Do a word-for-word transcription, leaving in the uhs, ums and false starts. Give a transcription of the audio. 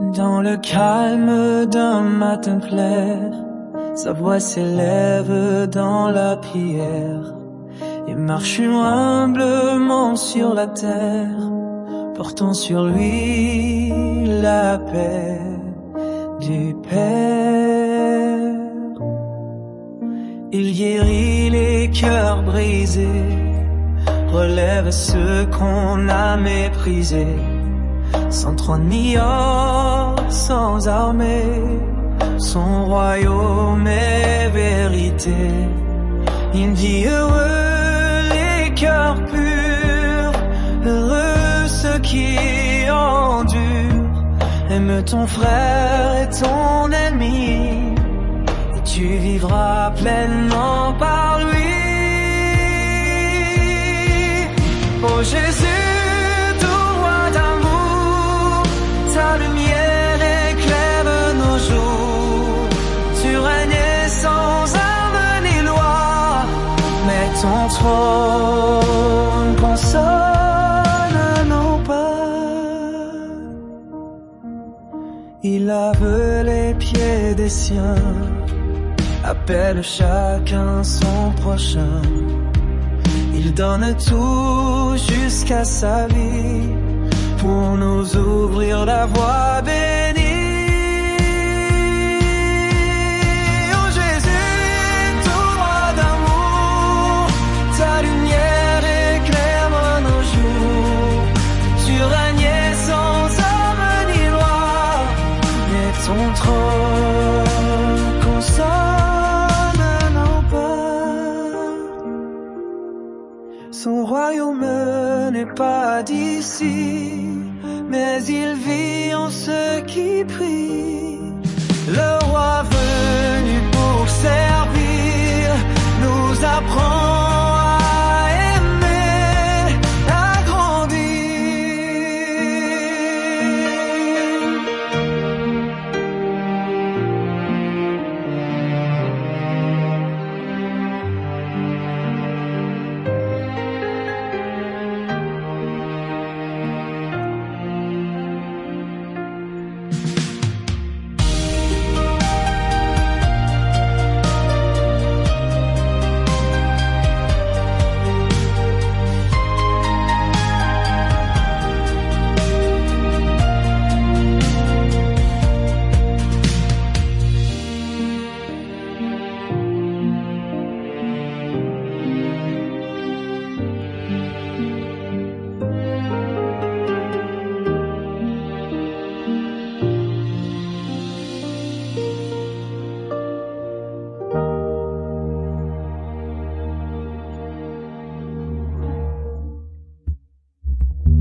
Dans le calme d'un matin clair, sa voix s'élève dans la prière et marche humblement sur la terre, portant sur lui la paix du Père. Il guérit les cœurs brisés, relève ceux qu'on a méprisés, sans trône ni or, sans armée, son royaume est vérité. Il dit heureux les cœurs purs, heureux ceux qui endurent. Aime ton frère et ton ennemi, et tu vivras pleinement par lui. Oh Jésus, tout roi d'amour, ta lumière éclaire nos jours. Tu règnes sans arme ni loi, mais ton trône console nos pas. Il lave les pieds des siens, appelle chacun son prochain. Il donne tout jusqu'à sa vie pour nous ouvrir la voie bénie. Oh Jésus, tout roi d'amour, ta lumière éclaire nos jours. Tu règnes sans homme ni loi, mais ton trône console nos pas. Son royaume n'est pas d'ici, mais il vit en ceux qui prient. Le roi venu pour servir nous apprend